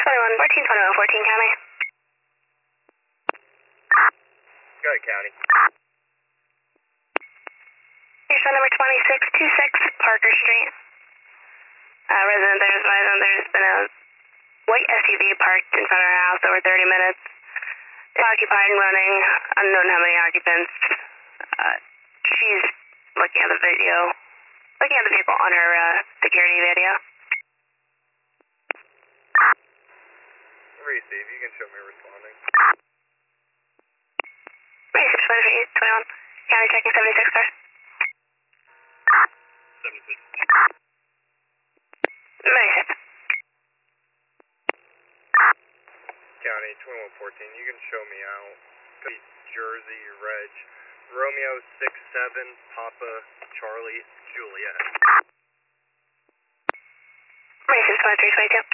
2114 County. Go ahead, County. Your son number 2626 Parker Street. Resident there is advising there's been a white SUV parked in front of our house over 30 minutes. It's occupied and running, unknown how many occupants. She's looking at the vehicle on her security video. Receive, you can show me responding. Receive 21. County checking 76 cars. 76. Receive. County 2114, you can show me out. Jersey, Reg, Romeo 67, Papa, Charlie, Juliet. Receive 2322.